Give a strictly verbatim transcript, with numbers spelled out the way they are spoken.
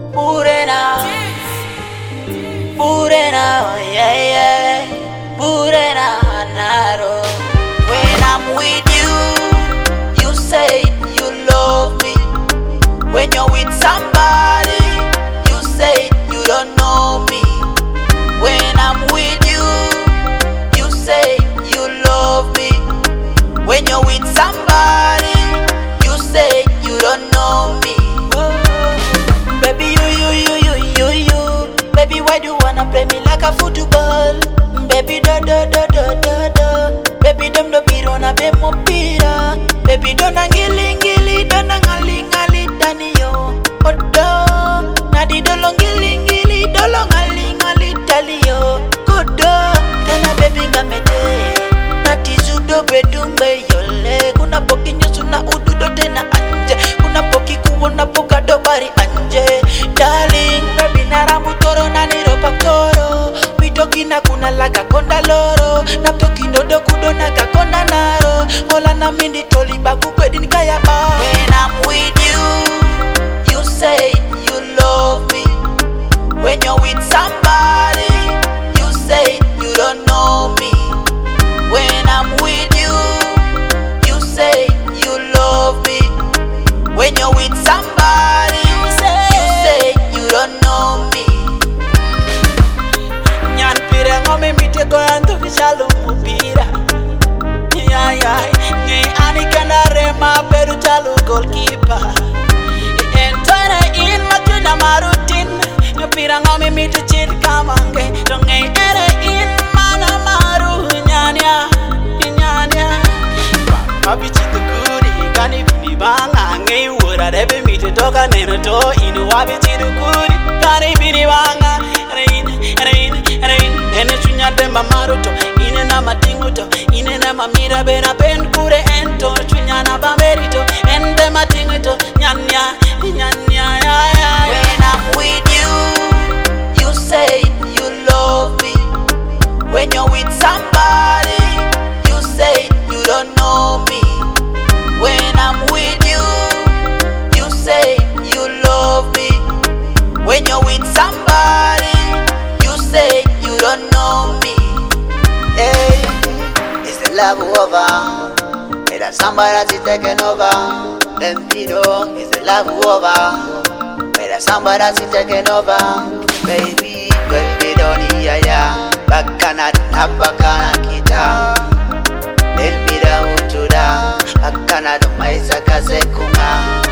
Purena, Purena, yeah, yeah, Purena, Naro. When I'm with you, you say you love me. When you're with somebody, you say you don't know me. When I'm with you, you say you love me. When you're with somebody, you say you don't know me. Baby, you, you, you, you, you, you. Baby, why do you wanna play me like a football? Baby, da da da da da da. Baby, dem do biro na be mo pira. Baby, don't ngili ngili, don't ngali ngali tani yo. Odo, na di dolo ngili ngili, dolo ngali ngali tali yo. Kodo, tena baby ngamete. Nati zudo bedumbe yole. Kuna poki nyosu na ududo tena anje. Kuna poki kuona poka do bari anje. Darling, baby naramu toro na niro paktoro. Witoki na kuna laga konda loro. Na toki nodo kudo na kakonda naro. Mola na mindi toli bagu kwedi nikaya ba. When I'm with you, you say you love me. When you're with somebody, you say you don't know me. When I'm with you, you say you love me. When you're with somebody, you say, you say you don't know me. Nyan pire ngome mite go anto vishalu mupira. Yeah yeah, ngi ani kana rema peru chalu goalkeeper. Entara in matuna marutin, pira ngome mite chit kamange. Tonge ere in mana maru nyanya, nyanya. Papi chit guri kani bini banga ngi ura rebe mite toka neno to inu wabi chit guri kani bini banga. Rain, rain, rain. Ene chunya demba maruto, ine na matinguto, ine na mamira bena pen kure ento, chunya na bamerito, ende matinguto, nyanya, nyanya, ya, ya. When I'm with you, you say you love me. When you're with somebody, you say you don't know me. When I'm with you, you say you love me. When you're with somebody, you say you don't know me. Hey, is the love over? Mira somebody taking over. Vampiro, is the love over? Mira somebody taking over. Baby, baby don't ya ya. Bakana tabakana kita. Elmira utuda. Bakana do maisa kaze kuma.